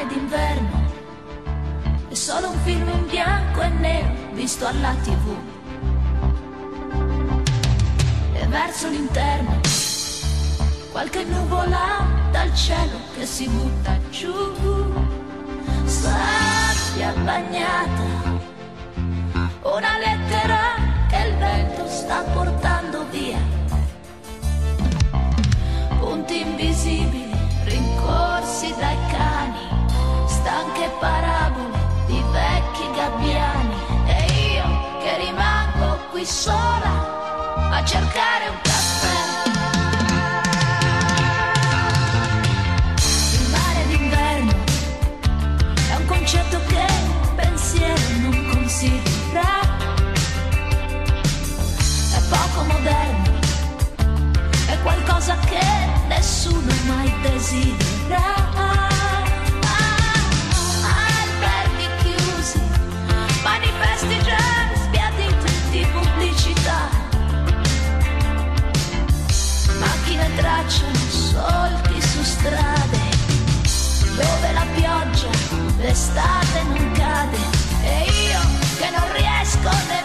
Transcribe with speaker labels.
Speaker 1: mare d'inverno, è solo un film in bianco e nero visto alla TV. E verso l'interno qualche nuvola dal cielo che si butta giù, sabbia bagnata, una lettera che il vento sta portando via, punti invisibili rincorsi dai cani, stanche parabole di vecchi gabbiani, e io che rimango qui sola a cercare un caffè. Il mare d'inverno è un concetto che il pensiero non considera, è poco moderno, è qualcosa che nessuno mai desidera. Alberghi chiusi, manifesti già sbiaditi di pubblicità, macchine tracciano solchi su strade dove la pioggia d'estate non cade, e io che non riesco nemmeno